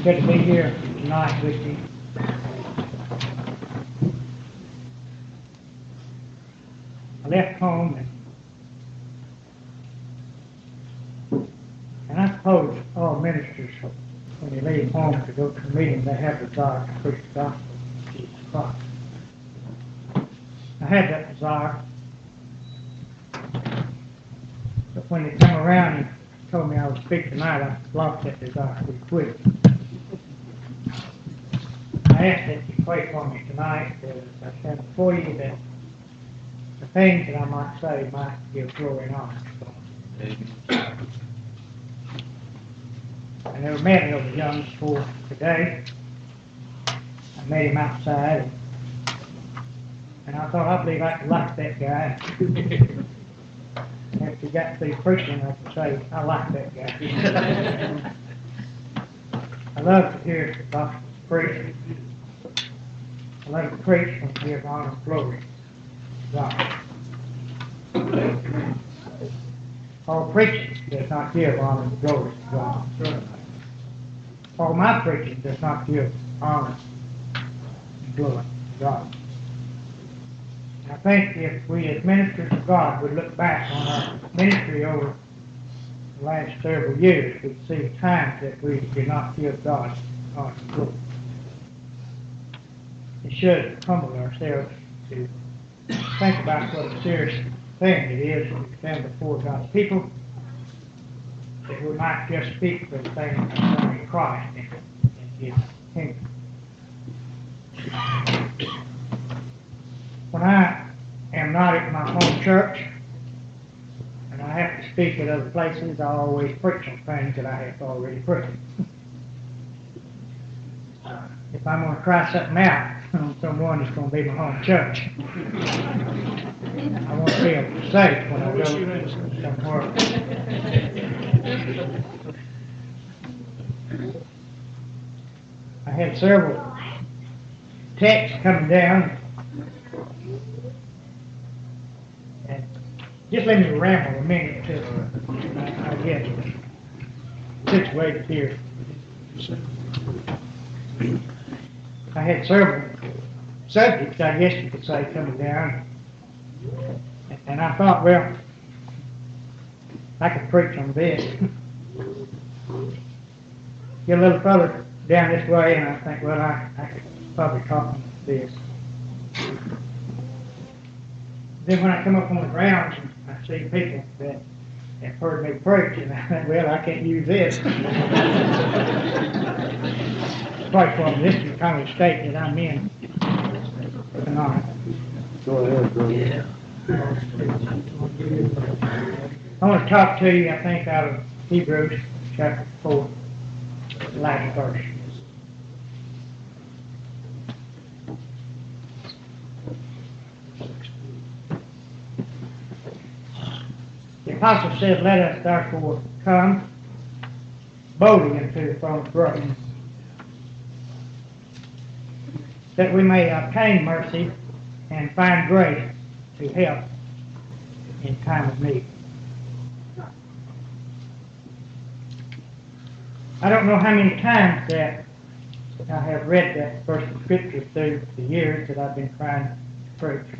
Good to be here tonight with you. I left home and I suppose all ministers, when they leave home to go to a meeting, they have the desire to preach the gospel of Jesus Christ. I had that desire, but when they come around and told me I would speak tonight, I lost that desire pretty quick. I ask that you pray for me tonight as I stand before you, that the things that I might say might give glory and honor to God. I never met Elder Young before today. I met him outside, and I thought, I believe I could like that guy. If he got through preaching, I could say, I like that guy. I love to hear the gospel preached. I love to preach and give honor and glory to God. All preaching does not give honor and glory to God. All my preaching does not give honor and glory to God. And I think if we as ministers of God would look back on our ministry over the last several years, we'd see times that we did not give God honor and glory. It should humble ourselves to think about what a serious thing it is to stand before God's people, that we might just speak for the things concerning Christ and His kingdom. When I am not at my home church and I have to speak at other places, I always preach on things that I have already preached. If I'm going to try something out on someone, it's going to be my home church. I want to feel safe when I go somewhere. I had several texts coming down, and just let me ramble a minute till I get situated here. I had several subjects, I guess you could say, coming down, and I thought, well, I could preach on this. Get a little further down this way, and I think, well, I could probably talk on this. Then when I come up on the grounds, I see people that have heard me preach, and I think, well, I can't use this. Quite from this is kind of the state that I'm in tonight. Go ahead, brother. Yeah. I want to talk to you, I think, out of Hebrews chapter 4, the last verse. The apostle says, let us therefore come boldly into the throne of grace, that we may obtain mercy and find grace to help in time of need. I don't know how many times that I have read that verse of Scripture through the years that I've been trying to preach.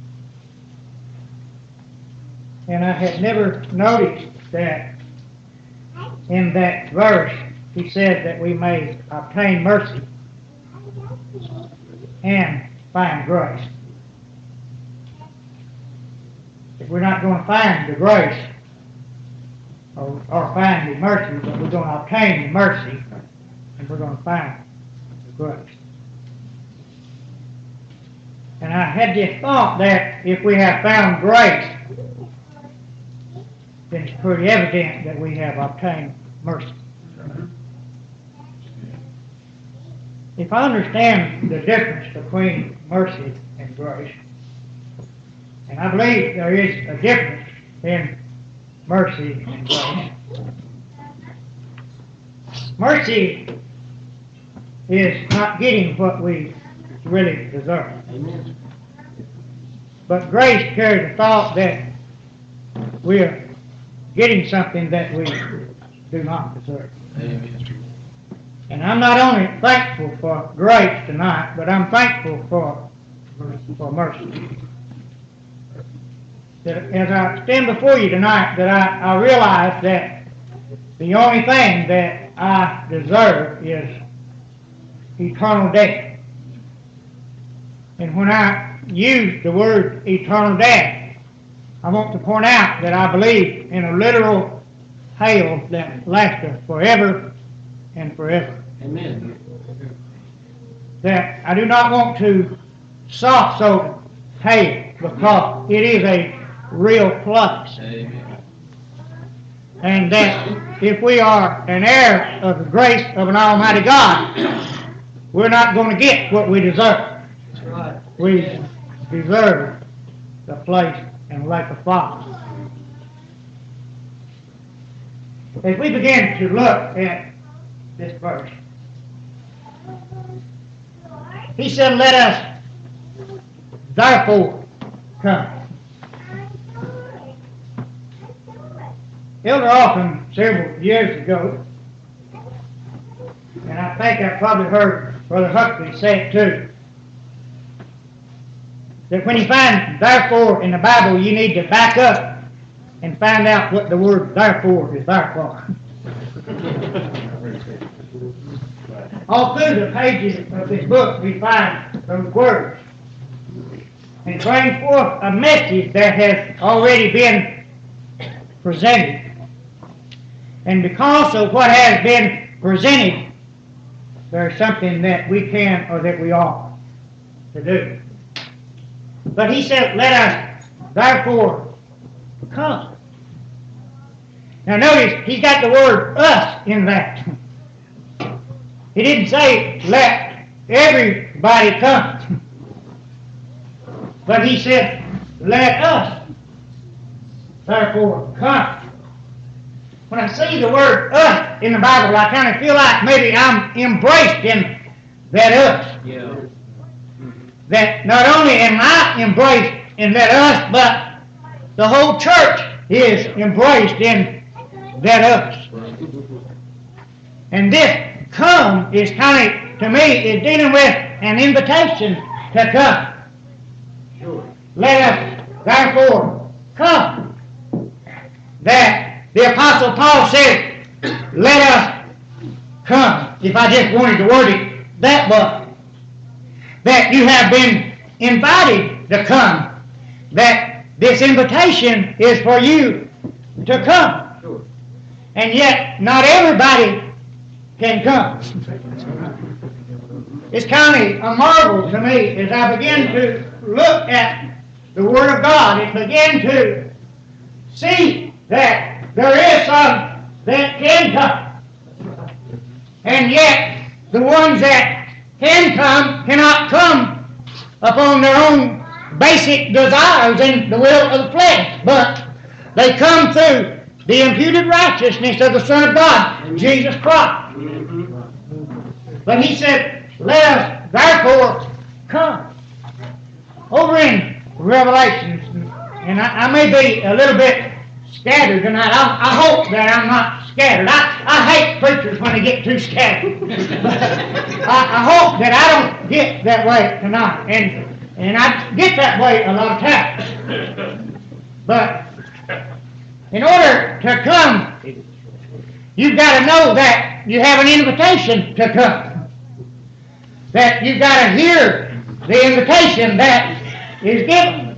And I had never noticed that in that verse he said that we may obtain mercy and find grace. If we're not going to find the grace or find the mercy, but we're going to obtain the mercy and we're going to find the grace. And I had this thought that if we have found grace, then it's pretty evident that we have obtained mercy. If I understand the difference between mercy and grace, and I believe there is a difference in mercy and grace. Mercy is not getting what we really deserve. Amen. But grace carries the thought that we're getting something that we do not deserve. Amen. And I'm not only thankful for grace tonight, but I'm thankful for mercy. That as I stand before you tonight, that I realize that the only thing that I deserve is eternal death. And when I use the word eternal death, I want to point out that I believe in a literal hell that lasteth forever and forever. Amen. That I do not want to soft-soap hell, because it is a real place. Amen. And that if we are an heir of the grace of an Almighty God, we're not going to get what we deserve. That's right. We deserve the place and lake of fire. As we begin to look at this verse, he said, let us therefore come. Elder Alton, several years ago, and I think I probably heard Brother Huxley say it too, that when you find therefore in the Bible, you need to back up and find out what the word therefore is there for. All through the pages of this book, we find those words. And it brings forth a message that has already been presented. And because of what has been presented, there's something that we can or that we ought to do. But he said, let us therefore come. Now notice, he's got the word us in that. He didn't say, let everybody come. But he said, let us therefore come. When I see the word us in the Bible, I kind of feel like maybe I'm embraced in that us. Yeah. That not only am I embraced in that us, but the whole church is embraced in that us. And this come is kind of, to me, is dealing with an invitation to come. Sure. Let us therefore come. That the Apostle Paul said, let us come. If I just wanted to word it that way. That you have been invited to come. That this invitation is for you to come. Sure. And yet, not everybody can come. It's kind of a marvel to me as I begin to look at the Word of God and begin to see that there is some that can come. And yet, the ones that can come cannot come upon their own basic desires and the will of the flesh, but they come through the imputed righteousness of the Son of God, Jesus Christ. But he said, let us therefore come. Over in Revelations, and I may be a little bit scattered tonight. I hope that I'm not scattered. I hate preachers when they get too scattered. I hope that I don't get that way tonight. And I get that way a lot of times. But in order to come, you've got to know that you have an invitation to come. That you've got to hear the invitation that is given.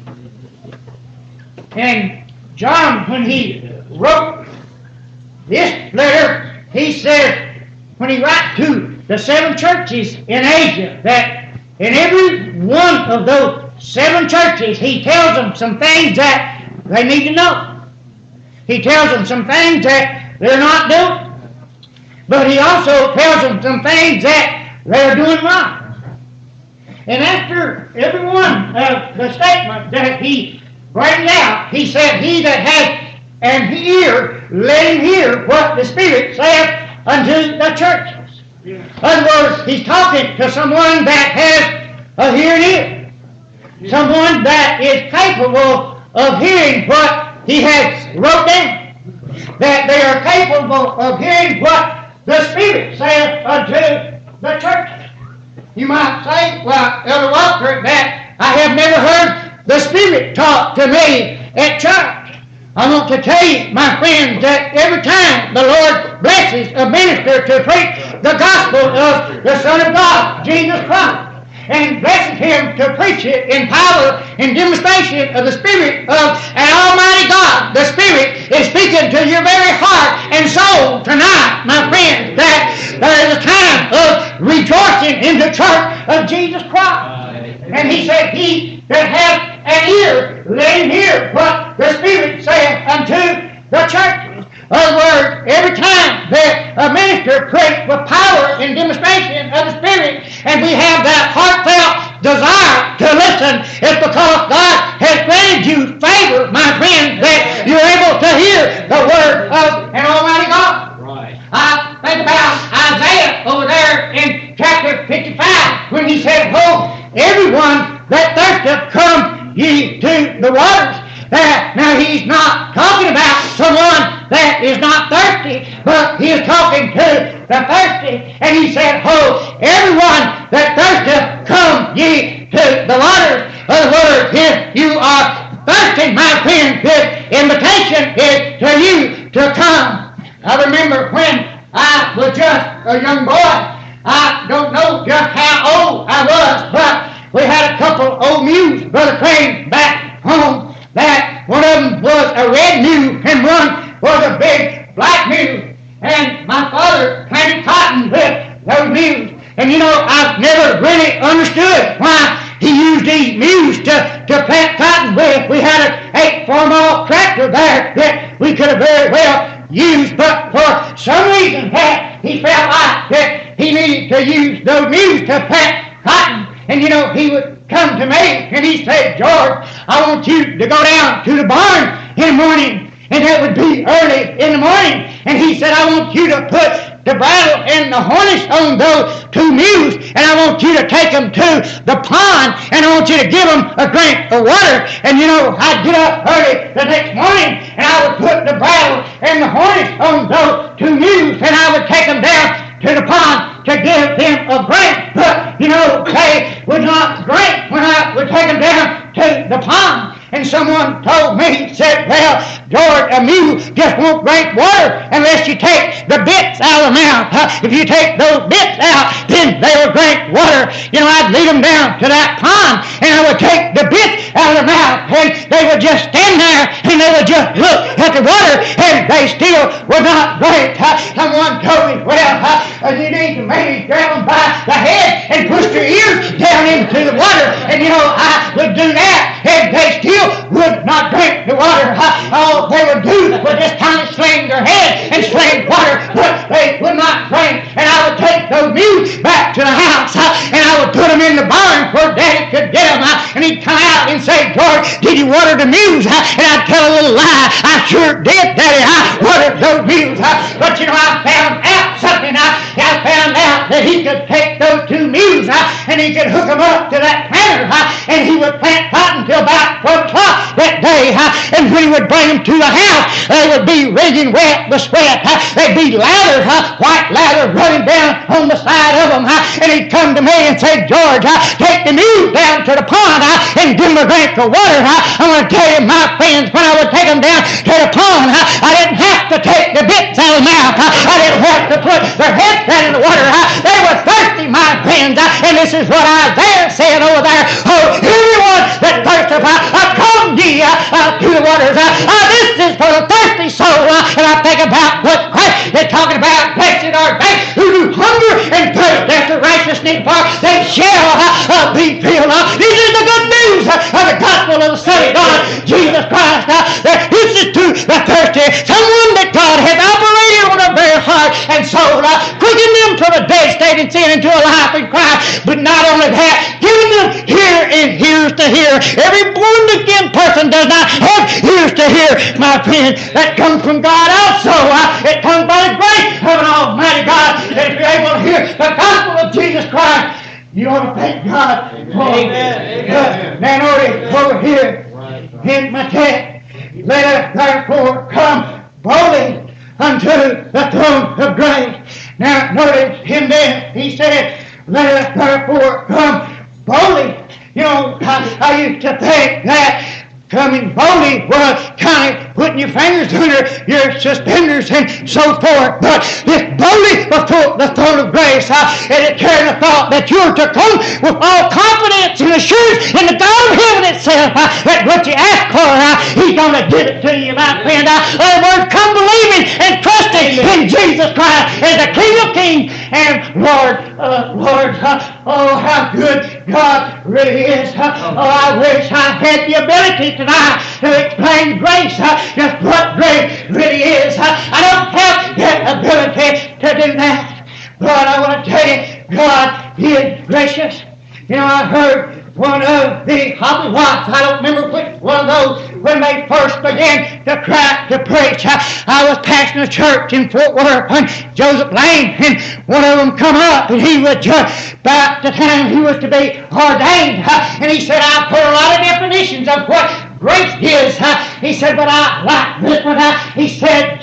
And John, when he wrote this letter, he said, when he wrote to the 7 churches in Asia, that in every one of those 7 churches, he tells them some things that they need to know. He tells them some things that they're not doing. But he also tells them some things that they're doing wrong. And after every one of the statements that he brings out, he said, he that has an ear, let him hear what the Spirit saith unto the churches. In other words, he's talking to someone that has a hearing ear. Someone that is capable of hearing what he has wrote down. That they are capable of hearing what the Spirit saith unto the churches. You might say, well, Elder Walker, that I have never heard the Spirit talk to me at church. I want to tell you, my friends, that every time the Lord blesses a minister to preach the gospel of the Son of God, Jesus Christ, and blesses him to preach it in power and demonstration of the Spirit of an Almighty God, the Spirit is speaking to your very heart and soul tonight, my friends, that there is a time of rejoicing in the church of Jesus Christ. And he said, he that hath an ear, let him hear what the Spirit saith unto the churches. In other words, every time that a minister preaches with power and demonstration of the Spirit, and we have that heartfelt desire to listen, it's because God has granted you favor, my friends, that you're able to hear the word of an Almighty God. Right. I think about Isaiah over there in chapter 55 when he said, "Ho, everyone that thirsteth, come ye to the waters." Now he's not talking about someone that is not thirsty, but he is talking to the thirsty. And he said, "Ho, everyone that thirsteth, come ye to the waters." In other words, if you are thirsting, my friend, his invitation is to you to come. I remember when I was just a young boy. I don't know just how old I was, but we had a couple old mules, Brother Crane, back home. That one of them was a red mule and one was a big black mule. And my father planted cotton with those mules. And you know, I've never really understood why he used these mules to plant cotton with. We had an 8-4-mile tractor there that we could have very well used, but for some reason that he felt like that he needed to use those mules to plant cotton. And you know, he would come to me and he said, "George, I want you to go down to the barn in the morning." And that would be early in the morning. And he said, "I want you to put the bridle and the harness on those two mules, and I want you to take them to the pond, and I want you to give them a drink of water." And you know, I'd get up early the next morning, and I would put the bridle and the harness on those two mules, and I would take them down to the pond to give them a drink. But, you know, they would not drink when I would take them down to the pond. And someone told me, said, "Well, George, a mule just won't drink water unless you take the bits out of the mouth. If you take those bits out, then they will drink water." You know, I'd lead them down to that pond, and I would take the bits out of their mouth, and they would just stand there, and they would just look at the water, and they still would not drink. Someone told me, "Well, you need to maybe grab them by the head and push their ears down into the water." And you know, I would do that, and they still would not drink the water. All they would do was just kind of sling their head and sling water, but they would not drink. And I would take those mules back to the house, and I would put them in the barn where Daddy could get them. And he'd come out and say, "George, did you water the mules?" And I'd tell a little lie. "I sure did, Daddy. I watered those mules." But you know, I found out something. I found out that he could take those two mules and he could hook them up to that planter, and he would plant cotton till about 12 o'clock that day. And when he would bring them to the house, they would be wringing wet with sweat. They'd be lathered, white lather running down on the side of them. And he'd come to me and say, "George, take the mules down to the pond and give them a drink of water." I want to tell you, my friends, when I would take them down to the pond, I didn't have to take the bits out of the mouth. I didn't have to put their heads down in the water. They were thirsty, my friends. And this is what Isaiah said over there. "Oh, everyone that thirsteth, come ye to the waters." This is for the thirsty soul. And I think about what Christ is talking about. "Blessed are they who do hunger and thirst after righteousness, for they shall be filled." This is the good news of the gospel of the Son of God, Jesus Christ. This is to the thirsty, someone that God has operated on their very heart and soul, quickened them from a dead state and sin into a life in Christ. But not only that, giving them ear and ears to hear. Every born-again person does not have ears to hear, my friend. That comes from God also. It comes by the grace of an Almighty God. That if you're able to hear the gospel of Jesus Christ, you ought to thank God for it. Now, notice over here in my text, "Let us therefore come boldly unto the throne of grace." Now, notice him then, he said, let us therefore come boldly. You know, I used to think that coming boldly was kind of putting your fingers under your suspenders and so forth. But this boldly before the throne of grace, and it carried the thought that you're to come with all confidence and assurance in the God of heaven itself, that what you ask for, He's going to give it to you, my friend. In other words, come believing and trusting in Jesus Christ as the King of Kings and Lord of Lords. Oh, how good God really is. Oh, I wish I had the ability tonight to explain grace, just what grace really is. I don't have that ability to do that. But I want to tell you, God is gracious. You know, I heard one of the Hollywoods, I don't remember which one of those, when they first began to cry to preach. I was pastoring a church in Fort Worth, and Joseph Lane, and one of them come up, and he was just about the time he was to be ordained, and he said, I've heard a lot of definitions of what grace is. He said, but I like this one. He said,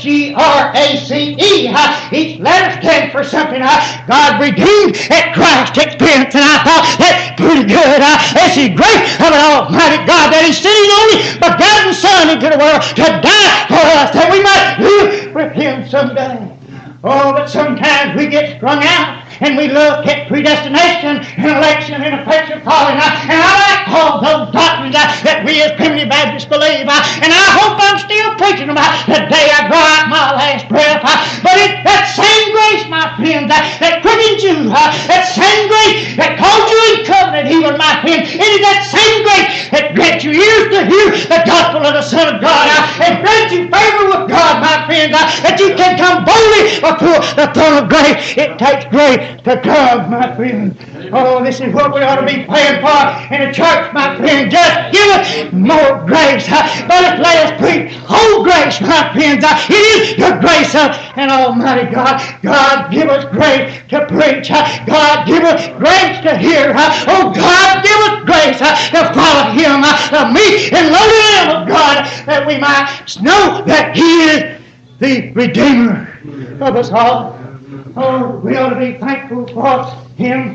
G-R-A-C-E. Each letter stands for something. God redeemed at Christ's expense. And I thought, that's pretty good. This is grace of an almighty God that He sent His only begotten Son into the world to die for us, that we might live with Him someday. Oh, but sometimes we get strung out and we look at predestination and election and effective calling. And I like all those doctrines that we as Primitive Baptists believe. And I hope I'm still preaching about the day I draw out my last breath. But it's that same grace, my friends, that quickens you, that same grace that calls you in covenant, even my friend. It is that same grace that grants you ears to hear the gospel of the Son of God and grants you favor with God, my friends, that you can come boldly before the throne of grace. It takes grace to come, my friend. Oh, this is what we ought to be praying for in the church, my friend. Just give us more grace. But let us preach whole grace, my friends. It is the grace of an almighty God. God, give us grace to preach. God, give us grace to hear. Oh, God, give us grace to follow Him. The meek and lowly Lamb of God, that we might know that He is the Redeemer of us all. Oh, we ought to be thankful for Him.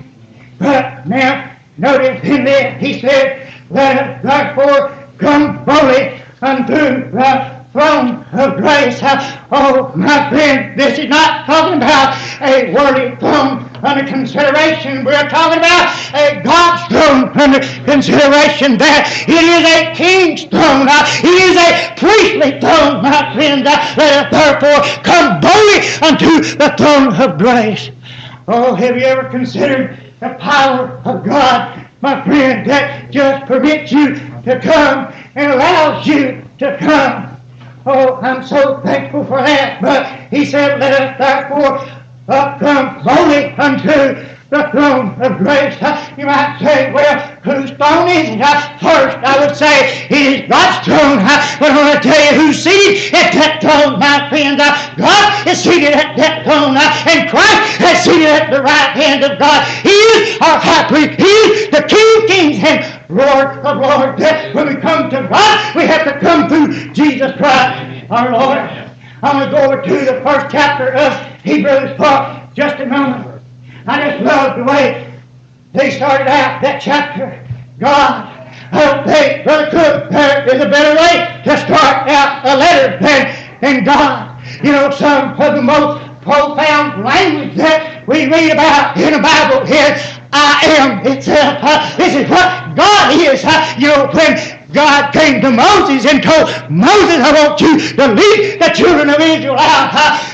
But now, notice in there, He said, let us therefore come boldly unto the throne of grace. Oh, my friend, this is not talking about a worldly throne under consideration. We're talking about a God's throne under consideration. That it is a king's throne. It is a priestly throne, my friend. Let us therefore come boldly unto the throne of grace. Oh, have you ever considered the power of God, my friend, that just permits you to come and allows you to come? Oh, I'm so thankful for that. But He said, let us therefore come boldly unto the throne of grace. You might say, well, whose throne is it? First, I would say it is God's throne. But I want to tell you who's seated at that throne, my friends. God is seated at that throne, and Christ is seated at the right hand of God. He is our high priest. He is the King of Kings and Lord of Lords. When we come to God, we have to come through Jesus Christ, our Lord. I'm going to go over to the first chapter of Hebrews for just a moment. I just love the way they started out that chapter. God, I don't think, Brother Cook, there is a better way to start out a letter than God. You know, some of the most profound language that we read about in the Bible is I am itself. This is what God is. You know, when God came to Moses and told Moses, I want you to lead the children of Israel out.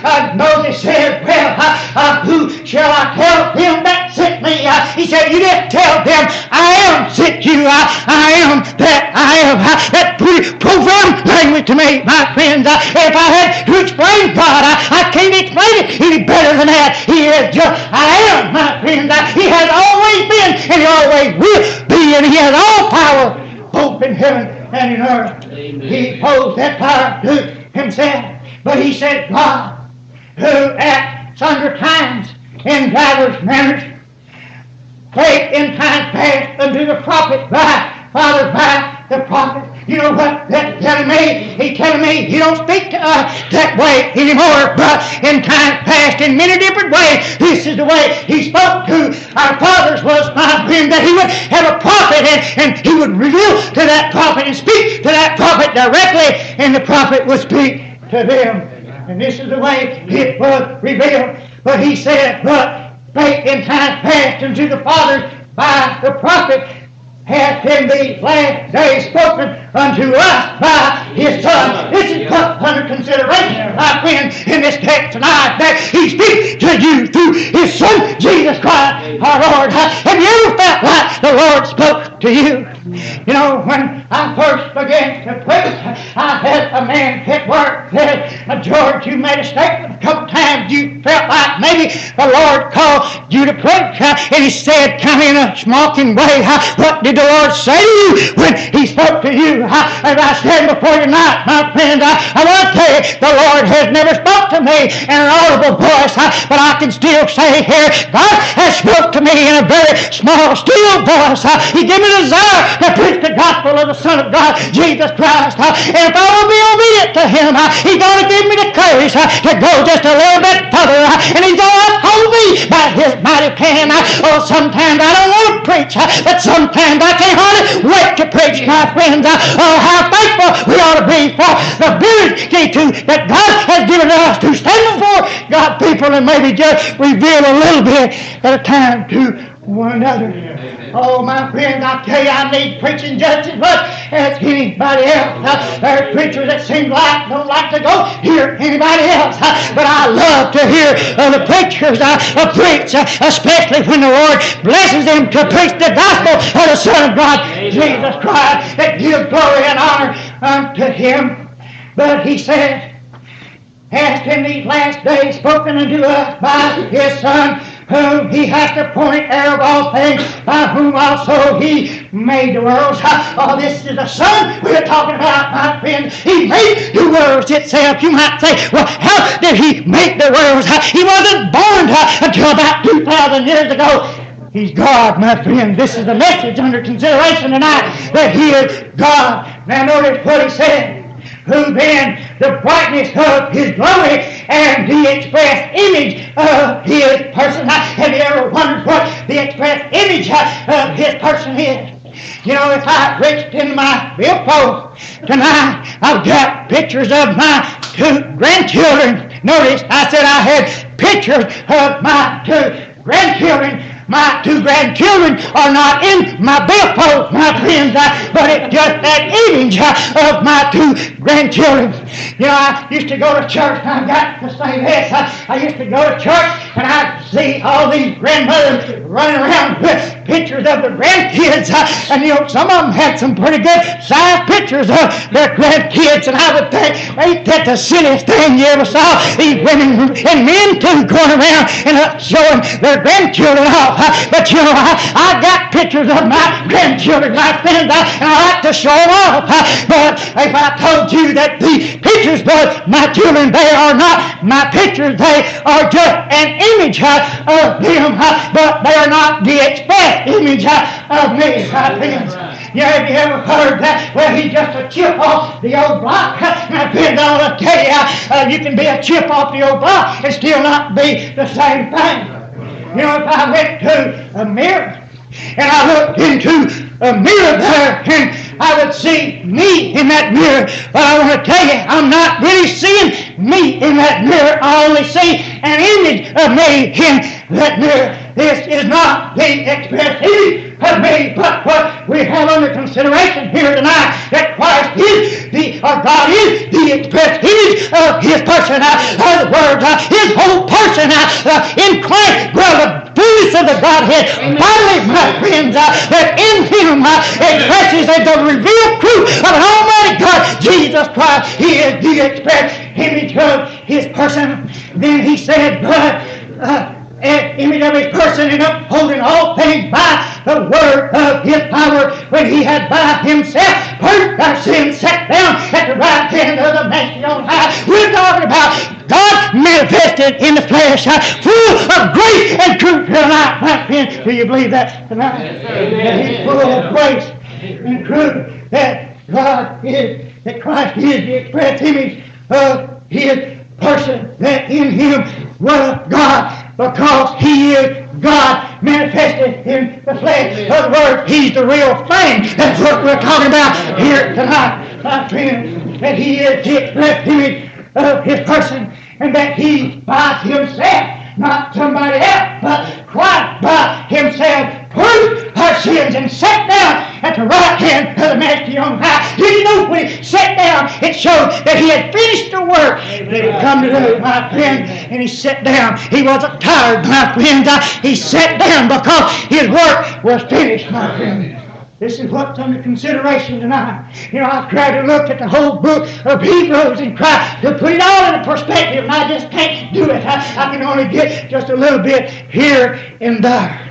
Moses said, well, who shall I tell them that sent me? He said, you just tell them, I am sent you. I am that I am. That's pretty profound language to me, my friends. If I had to explain God, I can't explain it any better than that. He is just, I am, my friends. He has always been, and He always will be, and He has all power, both in heaven and in earth. Amen. He posed that power to Himself. But He said, God, who at sundry times in divers manners spake in times past unto the prophet by fathers by the prophet. You know what that's telling me? He's telling me He don't speak to us that way anymore, but in time past, in many different ways, this is the way He spoke to our fathers, was, my friend, that He would have a prophet, and He would reveal to that prophet and speak to that prophet directly, and the prophet would speak to them. And this is the way it was revealed. But He said, but spake in time past unto the fathers by the prophet, hath in these last days spoken unto us by His Son. This is put under consideration, my friend, in this text tonight, that He speaks to you through His Son, Jesus Christ, our Lord. Have you ever felt like the Lord spoke to you? You know, when I first began to preach, I had a man at work said, George, you made a statement a couple times. You felt like maybe the Lord called you to preach. And he said, kind of in a mocking way, what did the Lord say to you when He spoke to you? As I said before you tonight, my friend, I want to tell you, the Lord has never spoke to me in an audible voice, but I can still say here, God has spoke to me in a very small, still voice. He gave me a desire to preach the gospel of the Son of God, Jesus Christ. And if I will be obedient to Him, He's going to give me the courage to go just a little bit further, and He's going to uphold me by His mighty hand. Oh, sometimes I don't want to preach, but sometimes I can't hardly wait to preach, my friends. Oh, how thankful we ought to be for the ability that God has given us to stand before God's people and maybe just reveal a little bit at a time to one another. Oh, my friends, I tell you, I need preaching just as much as anybody else. There's preachers that seem like don't like to go hear anybody else, but I love to hear the preachers preach, especially when the Lord blesses them to preach the gospel of the Son of God, Jesus Christ, that gives glory and honor unto Him. But He said, hath in these last days spoken unto us by His Son, whom He hath appointed heir of all things, by whom also He made the worlds. Oh, this is the Son we're talking about, my friends. He made the worlds itself. You might say, well, how did He make the worlds? He wasn't born until about 2,000 years ago. He's God, my friend. This is the message under consideration tonight, that He is God. Now notice what He said. Who then the brightness of His glory and the express image of His person. Have you ever wondered what the express image of His person is? You know, if I reached in my billfold tonight, I've got pictures of my two grandchildren. Notice I said I had pictures of my two grandchildren. My two grandchildren are not in my billfold, my friends, but it's just that image of my two grandchildren. You know, I used to go to church, and I got to say this. I used to go to church, and I'd see all these grandmothers running around with pictures of their grandkids. And, you know, some of them had some pretty good size pictures of their grandkids, and I would think, ain't that the silliest thing you ever saw? These women and men, too, going around and showing their grandchildren off. But you know, I got pictures of my grandchildren, my friends, and I like to show them off. But if I told you that the pictures of my children, they are not my pictures, they are just an image of them, but they are not the express image of me, my friends. Yeah, have you ever heard that? Well, he's just a chip off the old block. My friends, I want to tell you, you can be a chip off the old block and still not be the same thing. You know, if I went to a mirror and I looked into a mirror there and I would see me in that mirror, but I want to tell you, I'm not really seeing me in that mirror. I only see an image of me in that mirror. This is not the express image of me, but what we have under consideration here tonight, that Christ is God is the express image of His person. In other words, His whole person in Christ, the fullness of the Godhead, bodily, my friends, that in Him expresses the revealed truth of an almighty God, Jesus Christ. He is the express image of His person. Then He said, image of His person, in upholding all things by the word of His power, when He had by Himself purged our sins, sat down at the right hand of the Majesty on high. We're talking about God manifested in the flesh, full of grace and truth tonight, my friend. Do you believe that tonight? That He's full of grace and truth, that God is, that Christ is the express image of His person, that in Him was God, because He is God manifested in the flesh. In other words, He's the real thing. That's what we're talking about here tonight, my friends, that He is the express image of His person, and that He by Himself, not somebody else, but Christ by Himself, proved our sins and sat down at the right hand of the Majesty on high. Did you know when He sat down, it showed that He had finished the work that He had come to do, my friend, and He sat down. He wasn't tired, my friends. He sat down because His work was finished, my friend. This is what's under consideration tonight. You know, I've tried to look at the whole book of Hebrews and try to put it all in perspective, and I just can't do it. I can only get just a little bit here and there.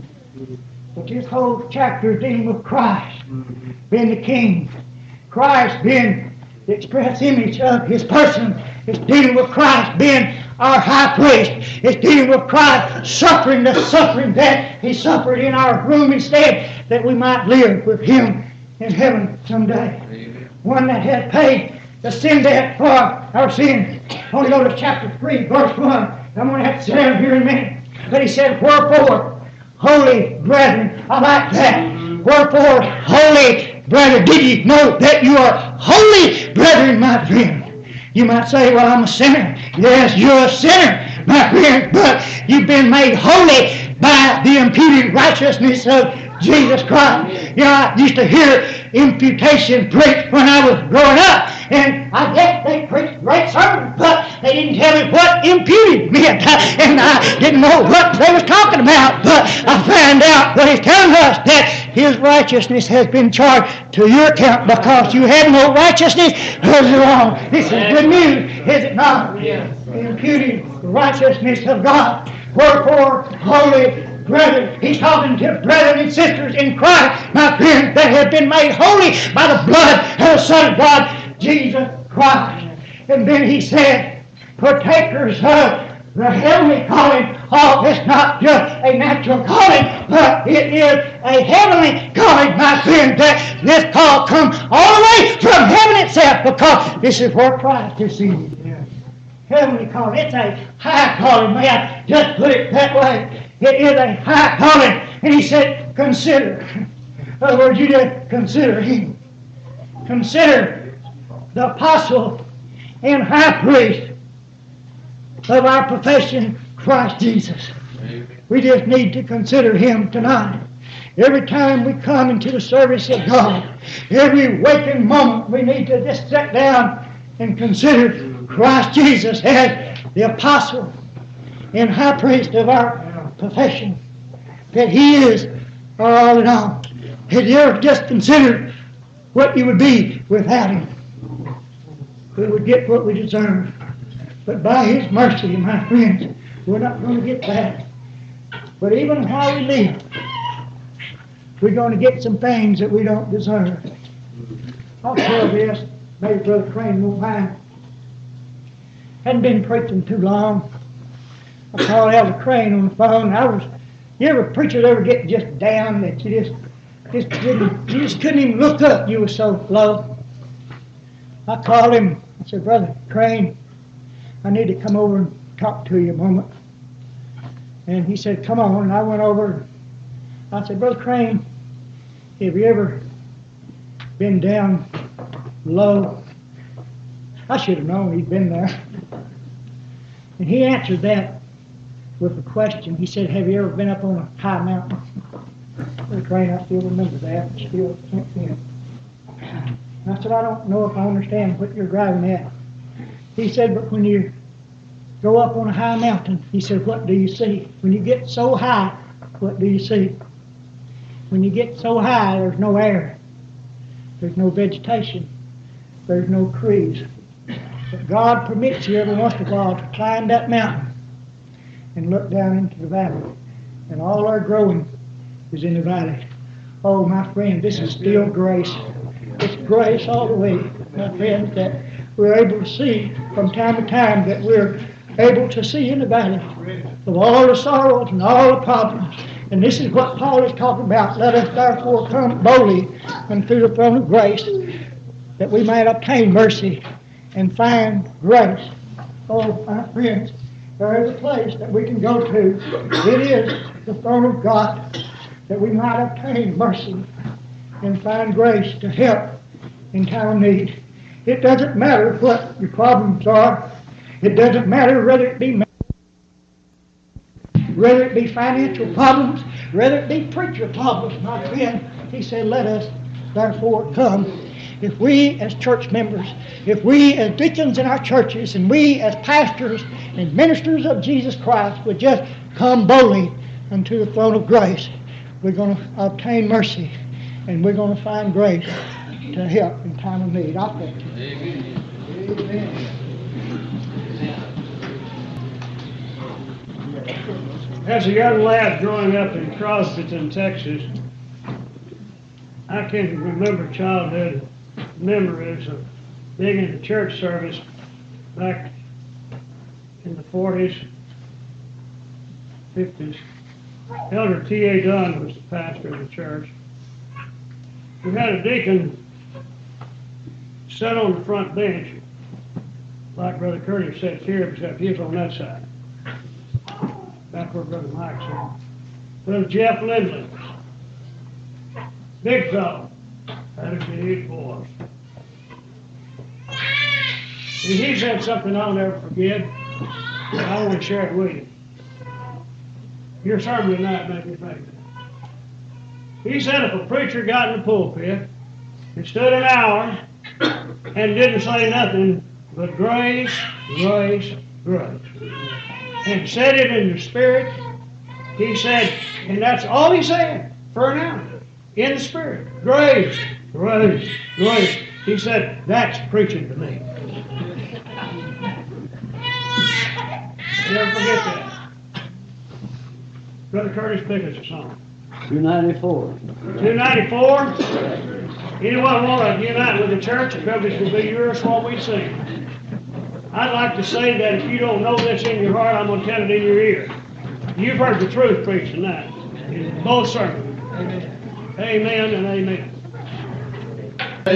But this whole chapter is dealing with Christ being the King, Christ being the express image of His person. It's dealing with Christ being our high priest. It's dealing with Christ suffering the suffering that He suffered in our room instead, that we might live with Him in heaven someday. Amen. One that has paid the sin debt for our sins. Only go to chapter 3, verse 1. I'm going to have to sit down here in a minute. But He said, wherefore, holy brethren, I like that. Wherefore, holy brethren, did you know that you are holy brethren, my friend? You might say, well, I'm a sinner. Yes, you're a sinner, my friend, but you've been made holy by the imputed righteousness of Jesus Christ. You know, I used to hear imputation preached when I was growing up, and I guess they preached great sermons, but they didn't tell me what imputed meant, and I didn't know what they was talking about, but I found out what He's telling us, that His righteousness has been charged to your account because you have no righteousness of your own. This is good news, is it not? Yes. The imputed righteousness of God. Wherefore, holy brethren, He's talking to brethren and sisters in Christ, my friends, that have been made holy by the blood of the Son of God, Jesus Christ. And then He said, partakers of the heavenly calling. Oh, it's not just a natural calling, but it is a heavenly calling, my friend, that this call comes all the way from heaven itself, because this is where Christ is seated. Yeah. Heavenly calling. It's a high calling, may I just put it that way. It is a high calling. And He said, consider. In other words, you just consider Him. Consider the apostle and high priest of our profession, Christ Jesus. Amen. We just need to consider Him tonight. Every time we come into the service of God, every waking moment, we need to just sit down and consider Christ Jesus as the apostle and high priest of our profession, that He is our all in all. Have you ever just considered what you would be without Him? We would get what we deserve. But by His mercy, my friends, we're not going to get that. But even while we live, we're going to get some things that we don't deserve. I'll tell this, maybe Brother Crane won't mind. Hadn't been preaching too long. I called Elder Crane on the phone. You ever preachers ever get just down that you just couldn't even look up, you were so low? I called him. I said, Brother Crane, I need to come over and talk to you a moment. And he said, come on. And I went over. I said, Brother Crane, have you ever been down low? I should have known he'd been there. And he answered that with a question. He said, have you ever been up on a high mountain? Brother Crane, I still remember that. Still can't see it. And I said, I don't know if I understand what you're driving at. He said, but when you go up on a high mountain, he said, what do you see? When you get so high, what do you see? When you get so high, there's no air. There's no vegetation. There's no trees. But God permits you every once in a while to climb that mountain and look down into the valley. And all our growing is in the valley. Oh, my friend, this is still grace. It's grace all the way, my friends, that we're able to see from time to time, that we're able to see in the valley of all the sorrows and all the problems. And this is what Paul is talking about. Let us therefore come boldly unto the throne of grace, that we might obtain mercy and find grace. Oh, my friends, there is a place that we can go to. It is the throne of God, that we might obtain mercy and find grace to help in time of need. It doesn't matter what your problems are. It doesn't matter whether it be financial problems, whether it be preacher problems, my friend. He said, let us therefore come. If we as church members, if we as deacons in our churches, and we as pastors and ministers of Jesus Christ would just come boldly unto the throne of grace, we're going to obtain mercy and we're going to find grace to help in time of need. I thank you. Amen. As a young lad growing up in Crosbyton, Texas, I can remember childhood memories of being in the church service back in the 40s, 50s. Elder T.A. Dunn was the pastor of the church. We had a deacon sit on the front bench, like Brother Curtis sits here, except he's on that side. Back where Brother Mike's on. Brother Jeff Lindley. Big fellow. Had a big voice. And he said something I'll never forget, and I want to share it with you. Your sermon tonight made me think of that. He said if a preacher got in the pulpit and stood an hour and didn't say nothing but grace, grace, grace, and said it in the Spirit, he said, and that's all he said for an hour, in the Spirit. Grace, grace, grace. He said, that's preaching to me. Never forget that. Brother Curtis, pick us a song. 294. 294. Anyone want to unite with the church? The privilege will be yours while we sing. I'd like to say that if you don't know this in your heart, I'm going to tell it in your ear. You've heard the truth preached tonight in both sermons. Amen. Amen and amen.